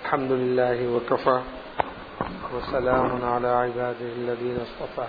الحمد لله وكفى وسلام على عباده الذين اصطفى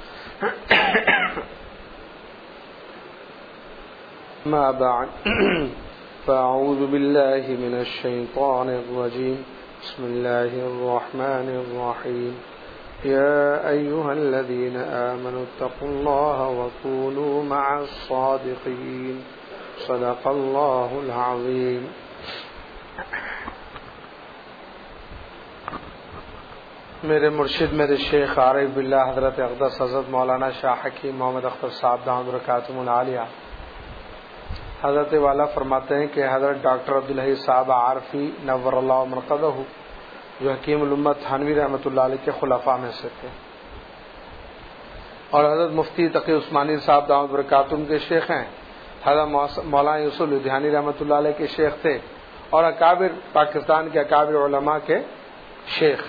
ما بعد فأعوذ بالله من الشيطان الرجيم بسم الله الرحمن الرحيم يا أيها الذين آمنوا اتقوا الله وكونوا مع الصادقين صدق الله العظيم. میرے مرشد میرے شیخ عارف باللہ حضرت اقدس حضرت مولانا شاہ حکیم محمد اختر صاحب دامت برکاتہم العالیہ حضرت والا فرماتے ہیں کہ حضرت ڈاکٹر عبدالحی صاحب عارفی نور اللہ مرقدہ جو حکیم الامت تھانوی رحمۃ اللہ علیہ کے خلفاء میں سے تھے اور حضرت مفتی تقی عثمانی صاحب دامت برکاتہم کے شیخ ہیں. حضرت مولانا یوسف لدھیانی رحمۃ اللہ علیہ کے شیخ تھے اور اکابر پاکستان کے اکابر علماء کے شیخ.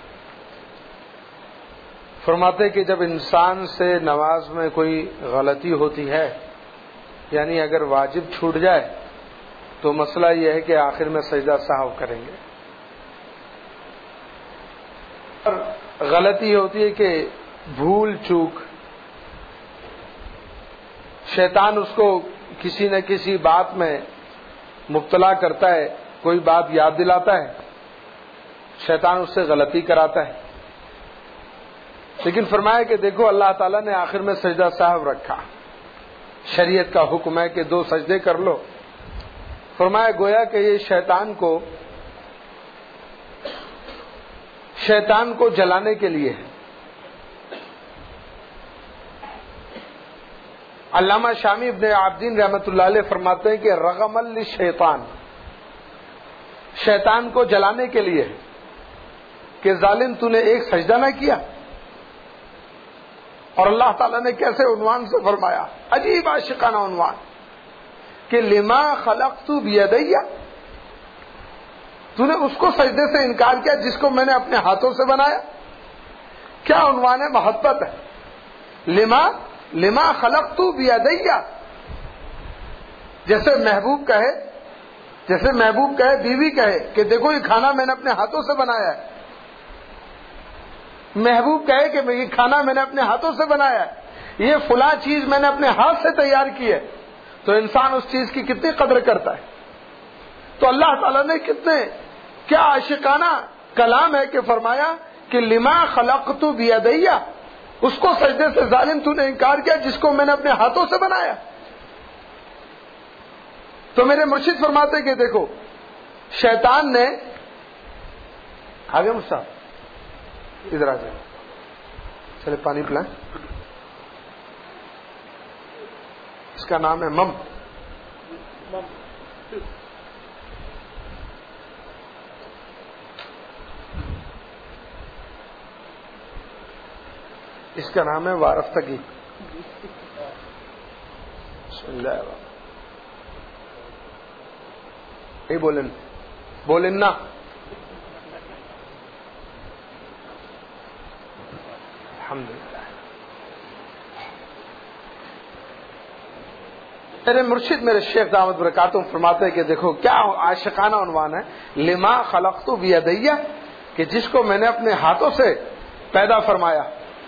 فرماتے کہ جب انسان سے نماز میں کوئی غلطی ہوتی ہے یعنی اگر واجب چھوٹ جائے تو مسئلہ یہ ہے کہ آخر میں سجدہ سہو کریں گے. اور غلطی ہوتی ہے کہ بھول چوک شیطان اس کو کسی نہ کسی بات میں مبتلا کرتا ہے, کوئی بات یاد دلاتا ہے, شیطان اس سے غلطی کراتا ہے. لیکن فرمایا کہ دیکھو اللہ تعالیٰ نے آخر میں سجدہ سہو رکھا, شریعت کا حکم ہے کہ 2 سجدے کر لو. فرمایا گویا کہ یہ شیطان کو جلانے کے لیے ہے. علامہ شامی ابن عابدین رحمۃ اللہ علیہ فرماتے ہیں کہ رغم للشیطان, شیطان کو جلانے کے لیے ہے کہ ظالم تو نے ایک سجدہ نہ کیا. اور اللہ تعالیٰ نے کیسے عنوان سے فرمایا, عجیب عاشقانہ عنوان کہ لما خلقت بیدی, تو نے اس کو سجدے سے انکار کیا جس کو میں نے اپنے ہاتھوں سے بنایا. کیا عنوان ہے, محبت ہے. لما خلقت بیدی, جیسے محبوب کہے بیوی کہے کہ دیکھو یہ کھانا میں نے اپنے ہاتھوں سے بنایا ہے. محبوب کہے کہ یہ کھانا میں نے اپنے ہاتھوں سے بنایا ہے, یہ فلاں چیز میں نے اپنے ہاتھ سے تیار کی ہے, تو انسان اس چیز کی کتنی قدر کرتا ہے. تو اللہ تعالیٰ نے کیا عاشقانہ کلام ہے کہ فرمایا کہ لما خلقت بیدی, اس کو سجدے سے ظالم تو نے انکار کیا جس کو میں نے اپنے ہاتھوں سے بنایا. تو میرے مرشد فرماتے کہ دیکھو شیطان نے آگے مصطفیٰ ادھر آ جائے, چلے پانی پلائیں. اس کا نام ہے مم. اس کا نام ہے وارفتگی. بسم اللہ الرحمن. نہیں بولن نا. الحمدللہ. میرے مرشد میرے شیخ دامت برکاتہم فرماتے ہیں کہ دیکھو کیا عاشقانہ عنوان ہے, لما خلقت بیدی, کہ جس کو میں نے اپنے ہاتھوں سے پیدا فرمایا.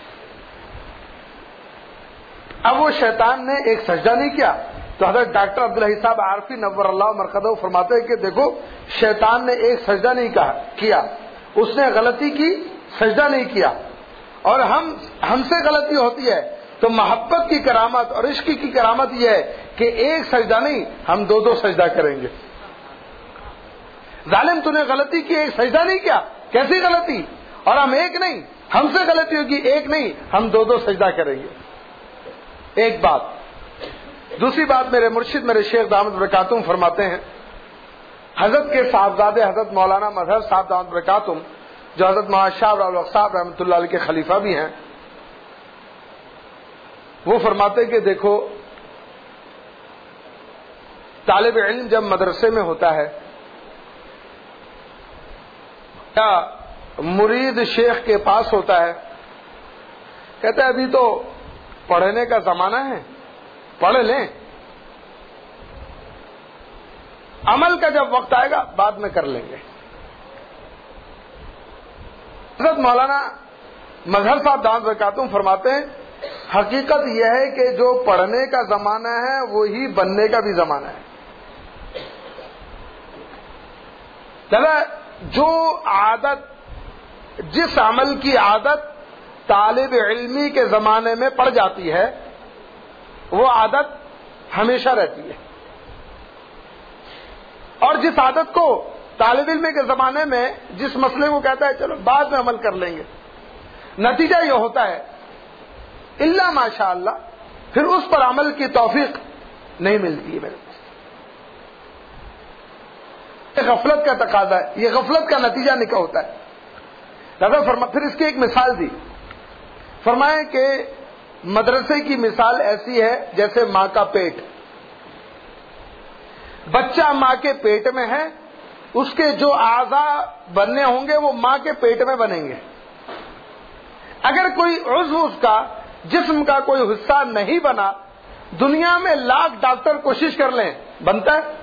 اب وہ شیطان نے ایک سجدہ نہیں کیا, تو حضرت ڈاکٹر عبدالحی صاحب عارفی نور اللہ مرقدہ فرماتے ہیں کہ دیکھو شیطان نے ایک سجدہ نہیں کیا, اس نے غلطی کی, سجدہ نہیں کیا. اور ہم سے غلطی ہوتی ہے تو محبت کی کرامت اور عشق کی کرامت یہ ہے کہ ایک سجدہ نہیں, ہم 2 سجدہ کریں گے. ظالم تو نے غلطی کی, ایک سجدہ نہیں کیا, کیسی غلطی, اور ہم ایک نہیں, ہم سے غلطی ہوگی ایک نہیں, ہم 2 سجدہ کریں گے. ایک بات. دوسری بات میرے مرشد میرے شیخ دامت برکاتہم فرماتے ہیں حضرت کے صاحبزادے حضرت مولانا مظہر صاحب دامت برکاتہم جو حضرت مولانا شاہ الحق صاحب رحمۃ اللہ علیہ کے خلیفہ بھی ہیں, وہ فرماتے ہیں کہ دیکھو طالب علم جب مدرسے میں ہوتا ہے یا مرید شیخ کے پاس ہوتا ہے, کہتا ہے ابھی تو پڑھنے کا زمانہ ہے, پڑھ لیں, عمل کا جب وقت آئے گا بعد میں کر لیں گے. حضرت مولانا مظہر صاحب دامت برکاتہم فرماتے ہیں حقیقت یہ ہے کہ جو پڑھنے کا زمانہ ہے وہی بننے کا بھی زمانہ ہے. جو عادت، جس عمل کی عادت طالب علمی کے زمانے میں پڑ جاتی ہے وہ عادت ہمیشہ رہتی ہے، اور جس عادت کو طالب علم کے زمانے میں جس مسئلے کو کہتا ہے چلو بعد میں عمل کر لیں گے، نتیجہ یہ ہوتا ہے الا ماشاء اللہ پھر اس پر عمل کی توفیق نہیں ملتی ہے. میرے پاس یہ غفلت کا تقاضا ہے، یہ غفلت کا نتیجہ نکلا ہوتا ہے. پھر اس کی ایک مثال دی، فرمائے کہ مدرسے کی مثال ایسی ہے جیسے ماں کا پیٹ. بچہ ماں کے پیٹ میں ہے، اس کے جو اعضاء بننے ہوں گے وہ ماں کے پیٹ میں بنیں گے. اگر کوئی عضو اس کا جسم کا کوئی حصہ نہیں بنا، دنیا میں لاکھ ڈاکٹر کوشش کر لیں، بنتا ہے؟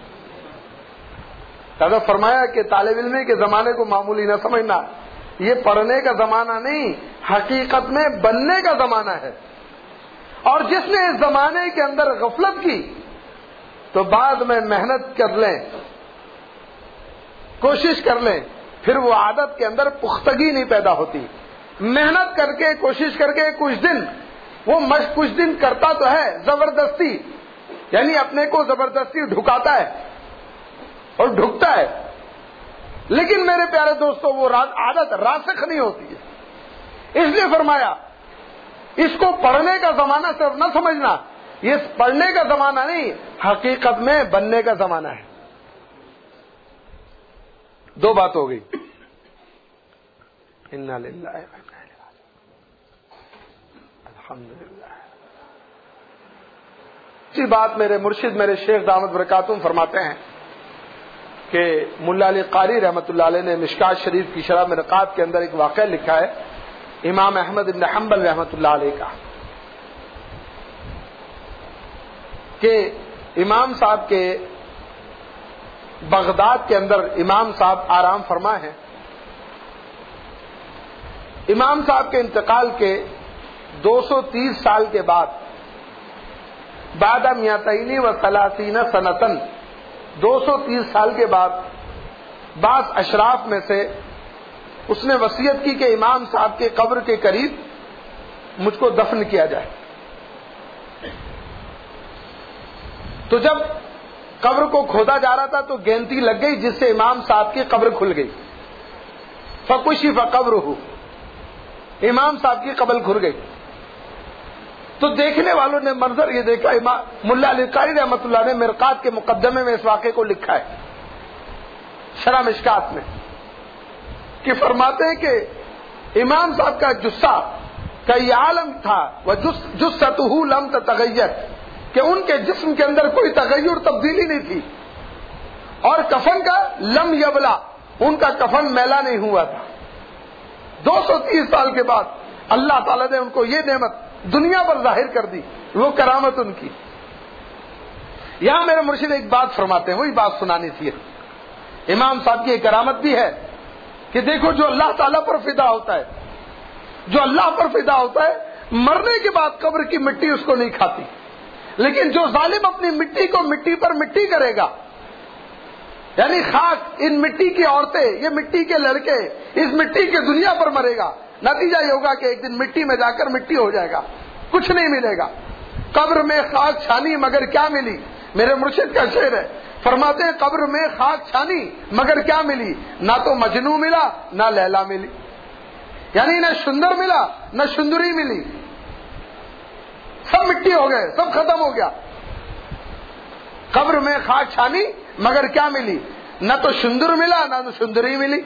دادا فرمایا کہ طالب علم کے زمانے کو معمولی نہ سمجھنا، یہ پڑھنے کا زمانہ نہیں، حقیقت میں بننے کا زمانہ ہے. اور جس نے اس زمانے کے اندر غفلت کی تو بعد میں محنت کر لیں، کوشش کر لیں، پھر وہ عادت کے اندر پختگی نہیں پیدا ہوتی. محنت کر کے کوشش کر کے کچھ دن کرتا تو ہے زبردستی، یعنی اپنے کو زبردستی ڈھکاتا ہے اور ڈھکتا ہے، لیکن میرے پیارے دوستو وہ عادت راسخ نہیں ہوتی ہے. اس لیے فرمایا اس کو پڑھنے کا زمانہ صرف نہ سمجھنا، یہ پڑھنے کا زمانہ نہیں، حقیقت میں بننے کا زمانہ ہے. دو بات ہو گئی. انا للہ و انا الیہ راجعون. الحمدللہ. اسی بات میرے مرشد میرے شیخ دامت برکاتہم فرماتے ہیں کہ ملا علی قاری رحمۃ اللہ علیہ نے مشکات شریف کی شرح مرقات کے اندر ایک واقعہ لکھا ہے امام احمد بن حنبل رحمۃ اللہ علیہ کا، کہ امام صاحب کے بغداد کے اندر امام صاحب آرام فرما ہیں. امام صاحب کے انتقال کے 230 سال کے بعد بعد میتین و ثلاثین سنتن 230 سال کے بعد بعض اشراف میں سے اس نے وصیت کی کہ امام صاحب کے قبر کے قریب مجھ کو دفن کیا جائے. تو جب قبر کو کھودا جا رہا تھا تو گینتی لگ گئی جس سے امام صاحب کی قبر کھل گئی. فکشف قبرہ، امام صاحب کی قبر کھل گئی. تو دیکھنے والوں نے منظر یہ دیکھا، ملا علی قاری رحمۃ اللہ نے مرقات کے مقدمے میں اس واقعے کو لکھا ہے شرح مشکات میں، کہ فرماتے ہیں کہ امام صاحب کا جثہ کا یہ عالم تھا وجثتہ لم تتغیر، کہ ان کے جسم کے اندر کوئی تغیر تبدیلی نہیں تھی، اور کفن کا لم یبلا، ان کا کفن میلا نہیں ہوا تھا. 230 سال کے بعد اللہ تعالیٰ نے ان کو یہ نعمت دنیا پر ظاہر کر دی، وہ کرامت ان کی. یہاں میرے مرشد ایک بات فرماتے ہیں، وہی بات سنانی تھی. امام صاحب کی ایک کرامت بھی ہے کہ دیکھو جو اللہ تعالیٰ پر فدا ہوتا ہے، جو اللہ پر فدا ہوتا ہے، مرنے کے بعد قبر کی مٹی اس کو نہیں کھاتی. لیکن جو ظالم اپنی مٹی کو مٹی پر مٹی کرے گا، یعنی خاک، ان مٹی کی عورتیں، یہ مٹی کے لڑکے اس مٹی کے دنیا پر مرے گا، نتیجہ یہ ہوگا کہ ایک دن مٹی میں جا کر مٹی ہو جائے گا، کچھ نہیں ملے گا. قبر میں خاک چھانی مگر کیا ملی، میرے مرشد کا شعر ہے. فرماتے ہیں قبر میں خاک چھانی مگر کیا ملی، نہ تو مجنو ملا نہ لیلا ملی، یعنی نہ سندر ملا نہ سندری ملی، سب مٹی ہو گئے، سب ختم ہو گیا. قبر میں خاک چھانی مگر کیا ملی، نہ تو سندر ملا نہ سندری ملی.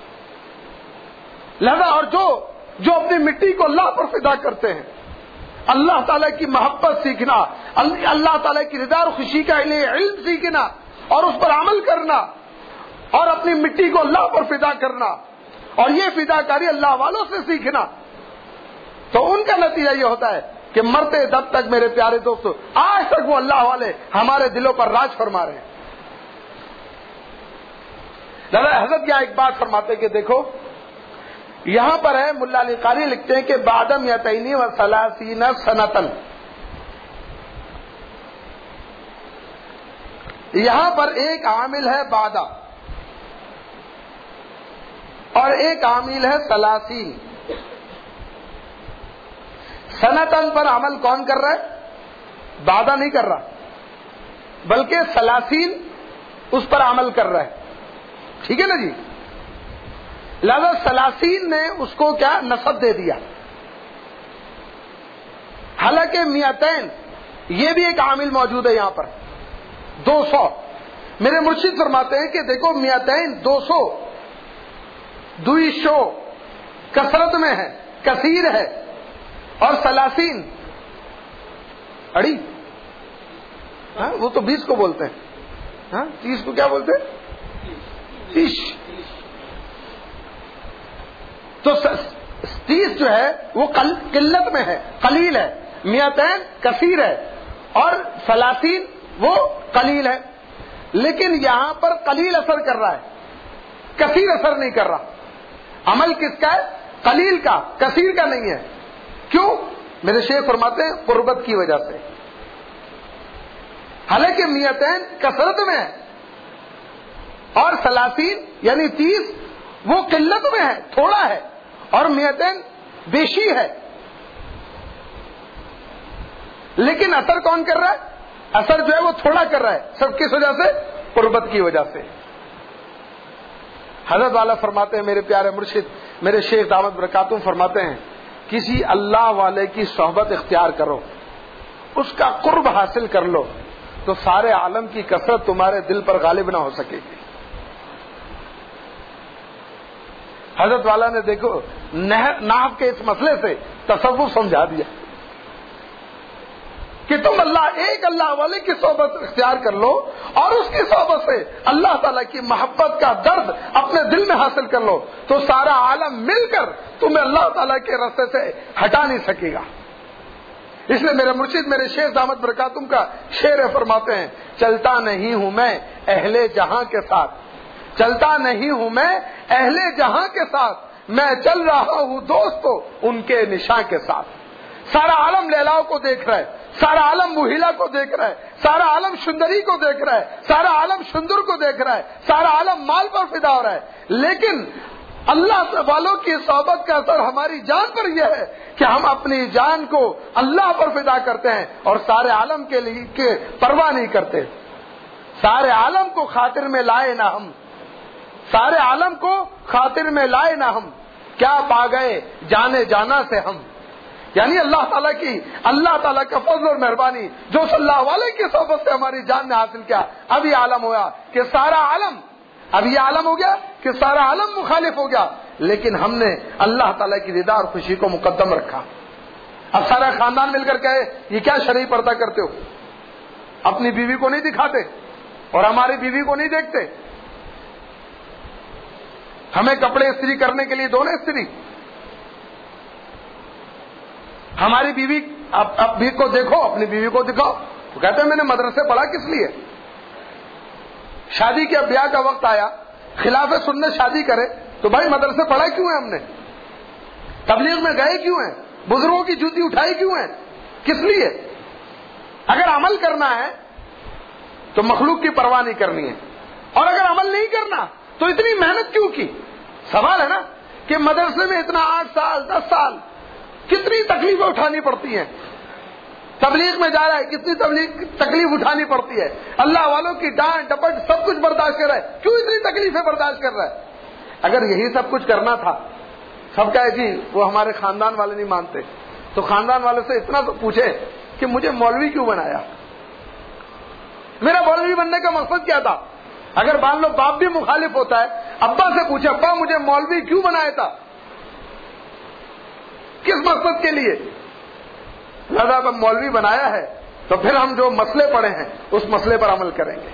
لہذا اور جو اپنی مٹی کو اللہ پر فدا کرتے ہیں، اللہ تعالیٰ کی محبت سیکھنا، اللہ تعالیٰ کی رضا اور خوشی کا علم سیکھنا اور اس پر عمل کرنا، اور اپنی مٹی کو اللہ پر فدا کرنا، اور یہ فدا کاری اللہ والوں سے سیکھنا، تو ان کا نتیجہ یہ ہوتا ہے کہ مرتے دب تک میرے پیارے دوستو آج تک وہ اللہ والے ہمارے دلوں پر راج فرما رہے ہیں. حضرت کیا ایک بات فرماتے کہ دیکھو یہاں پر ہے ملا علی قاری لکھتے ہیں کہ بعدم یتینی و ثلاثین سنتن، یہاں پر ایک عامل ہے بعدہ اور ایک عامل ہے ثلاثین. سنتن پر عمل کون کر رہا ہے؟ بعدہ نہیں کر رہا، بلکہ ثلاثین اس پر عمل کر رہا ہے. ٹھیک ہے نا جی؟ لہذا ثلاثین نے اس کو کیا نسب دے دیا. حالانکہ میتین یہ بھی ایک عامل موجود ہے یہاں پر 200. میرے مرشد فرماتے ہیں کہ دیکھو میتین 200 دوئی شو کثرت میں ہے، کثیر ہے، اور ثلاثین اڑی، ہاں وہ تو 20 کو بولتے ہیں، ہاں 30 کو کیا بولتے ہیں؟ 30. تو 30 جو ہے وہ قلت میں ہے، قلیل ہے. میتین کثیر ہے اور ثلاثین وہ قلیل ہے. لیکن یہاں پر قلیل اثر کر رہا ہے، کثیر اثر نہیں کر رہا. عمل کس کا ہے؟ قلیل کا، کثیر کا نہیں ہے. کیوں؟ میرے شیخ فرماتے ہیں قربت کی وجہ سے. حالانکہ میتین کثرت میں ہے اور ثلاثین یعنی 30 وہ قلت میں ہے، تھوڑا ہے، اور میتین بیشی ہے. لیکن اثر کون کر رہا ہے؟ اثر جو ہے وہ تھوڑا کر رہا ہے. سب کس وجہ سے؟ قربت کی وجہ سے. حضرت والا فرماتے ہیں، میرے پیارے مرشد میرے شیخ دامت برکاتہم فرماتے ہیں، کسی اللہ والے کی صحبت اختیار کرو، اس کا قرب حاصل کر لو، تو سارے عالم کی کثرت تمہارے دل پر غالب نہ ہو سکے گی. حضرت والا نے دیکھو نحو کے اس مسئلے سے تصوف سمجھا دیا کہ تم ایک اللہ والے کی صحبت اختیار کر لو اور اس کی صحبت سے اللہ تعالیٰ کی محبت کا درد اپنے دل میں حاصل کر لو، تو سارا عالم مل کر تمہیں اللہ تعالیٰ کے راستے سے ہٹا نہیں سکے گا. اس لیے میرے مرشد میرے شیخ دامت برکاتہم کا شعر فرماتے ہیں، چلتا نہیں ہوں میں اہل جہاں کے ساتھ، چلتا نہیں ہوں میں اہل جہاں کے ساتھ، میں چل رہا ہوں دوستو ان کے نشاں کے ساتھ. سارا عالم لیلاؤ کو دیکھ رہا ہے، سارا عالم موہیلا کو دیکھ رہا ہے، سارا عالم سندری کو دیکھ رہا ہے، سارا عالم سندر کو دیکھ رہا ہے، سارا عالم مال پر فدا ہو رہا ہے. لیکن اللہ والوں کی صحبت کا اثر ہماری جان پر یہ ہے کہ ہم اپنی جان کو اللہ پر فدا کرتے ہیں اور سارے عالم کے لیے پرواہ نہیں کرتے. سارے عالم کو خاطر میں لائے نہ ہم، سارے عالم کو خاطر میں لائے نہ ہم، کیا پا گئے جانے جانا سے ہم. یعنی اللہ تعالیٰ کا فضل اور مہربانی جو صلی اللہ علیہ کی صحبت سے ہماری جان نے حاصل کیا. اب یہ عالم ہوا کہ سارا عالم، اب یہ عالم ہو گیا کہ سارا عالم مخالف ہو گیا، لیکن ہم نے اللہ تعالیٰ کی رضا اور خوشی کو مقدم رکھا. اب سارا خاندان مل کر کہے یہ کیا شرعی پردہ کرتے ہو، اپنی بیوی کو نہیں دکھاتے اور ہماری بیوی کو نہیں دیکھتے، ہمیں کپڑے استری کرنے کے لیے دو نا استری، ہماری بیوی اب بھی کو دیکھو، اپنی بیوی کو دکھاؤ. تو کہتے ہیں میں نے مدرسے پڑھا کس لیے؟ شادی کے بیاہ کا وقت آیا، خلاف سنت شادی کرے تو بھائی مدرسے پڑھا کیوں ہے ہم نے؟ تبلیغ میں گئے کیوں ہیں؟ بزرگوں کی جوتی اٹھائی کیوں ہیں؟ کس لیے؟ اگر عمل کرنا ہے تو مخلوق کی پرواہ نہیں کرنی ہے، اور اگر عمل نہیں کرنا تو اتنی محنت کیوں کی؟ سوال ہے نا کہ مدرسے میں اتنا 8 سال 10 سال کتنی تکلیفیں اٹھانی پڑتی ہیں، تبلیغ میں جا رہا ہے کتنی تکلیف اٹھانی پڑتی ہے، اللہ والوں کی ڈانٹ ڈپٹ سب کچھ برداشت کر رہا ہے، کیوں اتنی تکلیفیں برداشت کر رہا ہے؟ اگر یہی سب کچھ کرنا تھا، سب کہے جی وہ ہمارے خاندان والے نہیں مانتے، تو خاندان والے سے اتنا تو پوچھے کہ مجھے مولوی کیوں بنایا، میرا مولوی بننے کا مقصد کیا تھا؟ اگر مان لو باپ بھی مخالف ہوتا ہے، ابا سے پوچھے ابا مجھے مولوی کیوں بنایا تھا، کس مقصد کے لیے؟ لہذا اب مولوی بنایا ہے تو پھر ہم جو مسئلے پڑے ہیں اس مسئلے پر عمل کریں گے.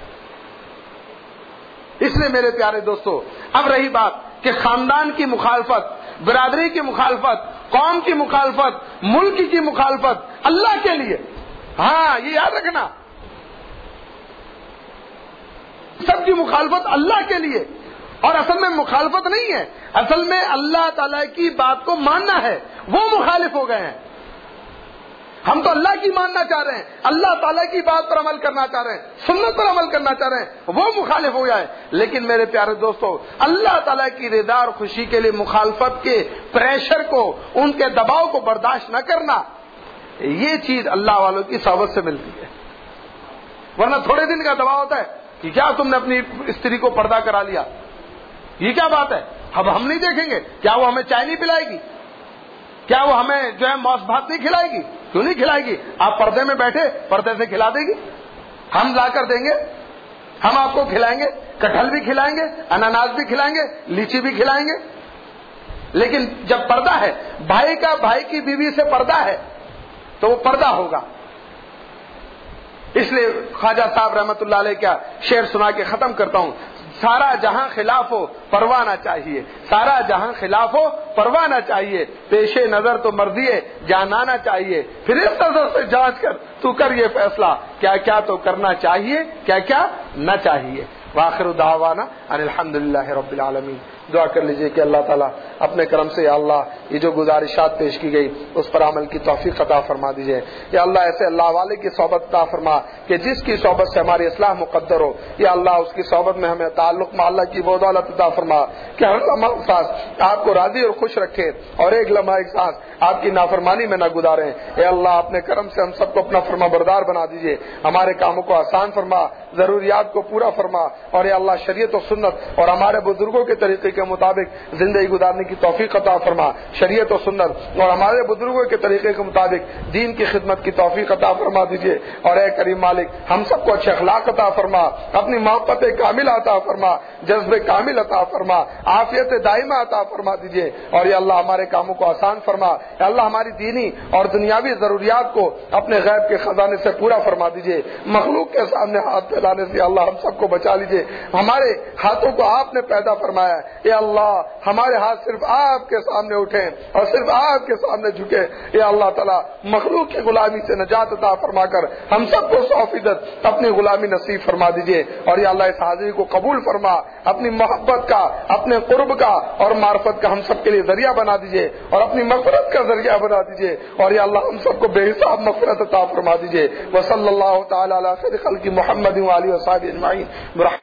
اس لیے میرے پیارے دوستو، اب رہی بات کہ خاندان کی مخالفت، برادری کی مخالفت، قوم کی مخالفت، ملک کی مخالفت اللہ کے لیے، ہاں یہ یاد رکھنا، سب کی مخالفت اللہ کے لیے، اور اصل میں مخالفت نہیں ہے، اصل میں اللہ تعالیٰ کی بات کو ماننا ہے، وہ مخالف ہو گئے ہیں۔ ہم تو اللہ کی ماننا چاہ رہے ہیں، اللہ تعالیٰ کی بات پر عمل کرنا چاہ رہے ہیں، سنت پر عمل کرنا چاہ رہے ہیں، وہ مخالف ہو جائے۔ لیکن میرے پیارے دوستو، اللہ تعالیٰ کی رضا اور خوشی کے لیے مخالفت کے پریشر کو، ان کے دباؤ کو برداشت نہ کرنا، یہ چیز اللہ والوں کی صحبت سے ملتی ہے۔ ورنہ تھوڑے دن کا دباؤ ہوتا ہے کہ کیا تم نے اپنی استری کو پردہ کرا لیا، یہ کیا بات ہے؟ اب ہم نہیں دیکھیں گے، کیا وہ ہمیں چائے نہیں پلائے گی، کیا وہ ہمیں جو ہے موس بھات نہیں کھلائے گی؟ کیوں نہیں کھلائے گی؟ آپ پردے میں بیٹھے، پردے سے کھلا دے گی، ہم لا کر دیں گے، ہم آپ کو کھلائیں گے، کٹہل بھی کھلائیں گے، اناناس بھی کھلائیں گے، لیچی بھی کھلائیں گے۔ لیکن جب پردہ ہے، بھائی کا بھائی کی بیوی سے پردہ ہے تو وہ پردہ ہوگا۔ اس لیے خواجہ صاحب رحمت اللہ علیہ کا شعر سنا کے ختم کرتا ہوں، سارا جہاں خلاف ہو پرواہ نہ چاہیے، سارا جہاں خلاف ہو پرواہ نہ چاہیے، پیش نظر تو مرضی جانانا چاہیے، پھر اس نظر سے جانچ کر تو کر یہ فیصلہ، کیا کیا تو کرنا چاہیے، کیا کیا نہ چاہیے۔ وآخر دعوانا ان الحمدللہ رب العالمین۔ دعا کر لیجئے کہ اللہ تعالیٰ اپنے کرم سے، یا اللہ یہ جو گزارشات پیش کی گئی اس پر عمل کی توفیق عطا فرما دیجئے۔ یا اللہ ایسے اللہ والے کی صحبت عطا فرما کہ جس کی صحبت سے ہماری اصلاح مقدر ہو، یا اللہ اس کی صحبت میں ہمیں تعلق مع اللہ کی وہ دولت عطا فرما کہ ہر لمحہ سانس آپ کو راضی اور خوش رکھے، اور ایک لمحہ ایک سانس آپ کی نافرمانی میں نہ گزاریں۔ اے اللہ اپنے کرم سے ہم سب کو اپنا فرما بردار بنا دیجئے، ہمارے کاموں کو آسان فرما، ضروریات کو پورا فرما، اور یا اللہ شریعت و سنت اور ہمارے بزرگوں کے طریقے کے مطابق زندگی گزارنے کی توفیق عطا فرما، شریعت و سنت اور ہمارے بزرگوں کے طریقے کے مطابق دین کی خدمت کی توفیق عطا فرما دیجئے۔ اور اے کریم مالک ہم سب کو اچھے اخلاق عطا فرما، اپنی محبت کامل عطا فرما، جذب کامل عطا فرما، عافیت دائمہ عطا فرما دیجئے، اور یا اللہ ہمارے کاموں کو آسان فرما۔ یا اللہ ہماری دینی اور دنیاوی ضروریات کو اپنے غیب کے خزانے سے پورا فرما دیجئے۔ مخلوق کے سامنے ہاتھ پھیلانے سے اللہ ہم سب کو بچا لیجئے، ہمارے ہاتھوں کو آپ نے پیدا فرمایا ہے، اے اللہ ہمارے ہاتھ صرف آپ کے سامنے اٹھیں اور صرف آپ کے سامنے جھکے۔ اے اللہ تعالیٰ مخلوق کی غلامی سے نجات عطا فرما کر ہم سب کو 100% اپنی غلامی نصیب فرما دیجئے، اور یا اللہ اس حاضری کو قبول فرما، اپنی محبت کا، اپنے قرب کا اور معرفت کا ہم سب کے لیے ذریعہ بنا دیجئے، اور اپنی مغفرت کا ذریعہ بنا دیجئے، اور یا اللہ ہم سب کو بے حساب مغفرت عطا فرما دیجئے۔ وصلی اللہ تعالی علی خیر خلق محمد وآلہ وصحبہ اجمعین۔